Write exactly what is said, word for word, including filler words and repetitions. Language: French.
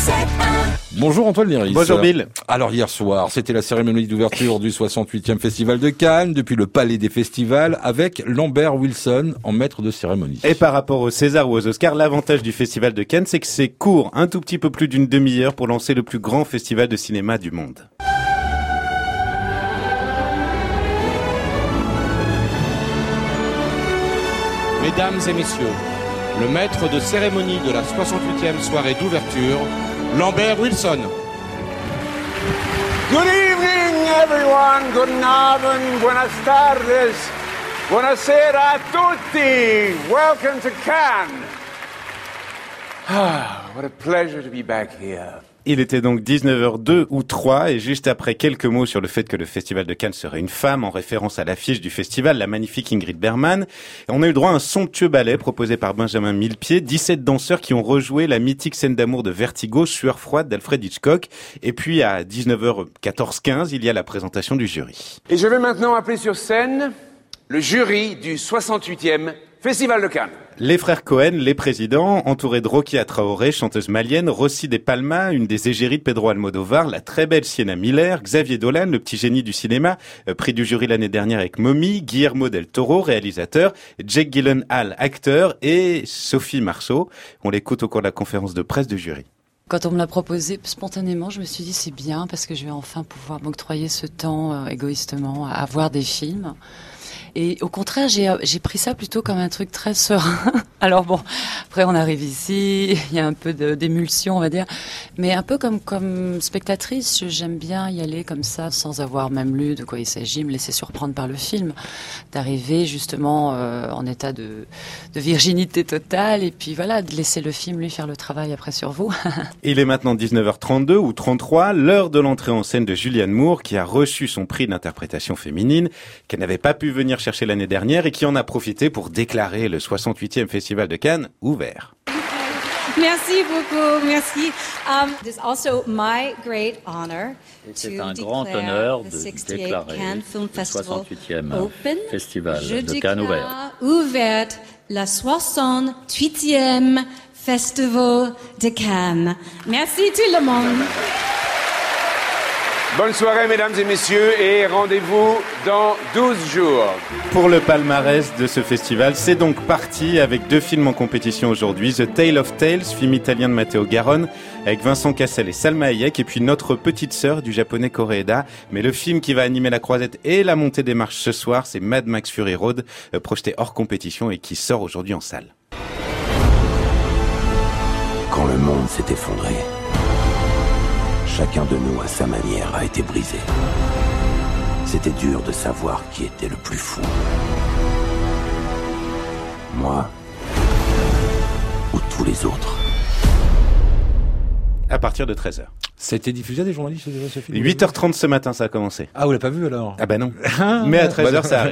Bonjour Antoine Léris. Bonjour Bill. Alors hier soir, c'était la cérémonie d'ouverture du soixante-huitième Festival de Cannes, depuis le Palais des Festivals, avec Lambert Wilson en maître de cérémonie. Et par rapport aux Césars ou aux Oscars, l'avantage du Festival de Cannes, c'est que c'est court, un tout petit peu plus d'une demi-heure pour lancer le plus grand festival de cinéma du monde. Mesdames et messieurs, le maître de cérémonie de la soixante-huitième soirée d'ouverture, Lambert Wilson. Good evening, everyone. Guten Abend, buenas tardes, buonasera a tutti. Welcome to Cannes. Ah, what a pleasure to be back here. Il était donc dix-neuf heures deux ou trois et juste après quelques mots sur le fait que le Festival de Cannes serait une femme en référence à l'affiche du festival, la magnifique Ingrid Bergman. On a eu le droit à un somptueux ballet proposé par Benjamin Millepied, dix-sept danseurs qui ont rejoué la mythique scène d'amour de Vertigo, Sueur froide d'Alfred Hitchcock. Et puis à dix-neuf heures quatorze quinze, il y a la présentation du jury. Et je vais maintenant appeler sur scène le jury du soixante-huitième Festival de Cannes. Les frères Cohen, les présidents, entourés de Rokia Traoré, chanteuse malienne, Rossi de Palma, une des égéries de Pedro Almodovar, la très belle Sienna Miller, Xavier Dolan, le petit génie du cinéma, euh, prix du jury l'année dernière avec Mommy, Guillermo del Toro, réalisateur, Jake Gyllenhaal, acteur, et Sophie Marceau. On l'écoute au cours de la conférence de presse du jury. Quand on me l'a proposé, spontanément, je me suis dit c'est bien parce que je vais enfin pouvoir m'octroyer ce temps euh, égoïstement à voir des films. Et au contraire, j'ai, j'ai pris ça plutôt comme un truc très serein. Alors bon, après on arrive ici, il y a un peu de, d'émulsion, on va dire. Mais un peu comme, comme spectatrice, j'aime bien y aller comme ça, sans avoir même lu de quoi il s'agit, me laisser surprendre par le film. D'arriver justement euh, en état de, de virginité totale, et puis voilà, de laisser le film lui faire le travail après sur vous. Il est maintenant dix-neuf heures trente-deux ou trente-trois, l'heure de l'entrée en scène de Julianne Moore, qui a reçu son prix d'interprétation féminine, qu'elle n'avait pas pu venir chercher l'année dernière et qui en a profité pour déclarer le soixante-huitième Festival de Cannes ouvert. Merci beaucoup, merci. Um, it's also my great honor C'est un grand honneur de déclarer le soixante-huitième Festival de Cannes ouvert. Ouvert le soixante-huitième Festival de Cannes. Merci tout le monde. Bonne soirée, mesdames et messieurs, et rendez-vous dans douze jours. Pour le palmarès de ce festival, c'est donc parti avec deux films en compétition aujourd'hui. The Tale of Tales, film italien de Matteo Garonne, avec Vincent Cassel et Salma Hayek, et puis Notre petite sœur du japonais Koreeda. Mais le film qui va animer la croisette et la montée des marches ce soir, c'est Mad Max Fury Road, euh, projeté hors compétition et qui sort aujourd'hui en salle. Quand le monde s'est effondré, chacun de nous, à sa manière, a été brisé. C'était dur de savoir qui était le plus fou. Moi ou tous les autres. À partir de treize heures. Ça a été diffusé à des journalistes déjà, ce film? huit heures trente ce matin, ça a commencé. Ah, vous l'avez pas vu alors? Ah bah non. Mais à treize heures, ça arrive.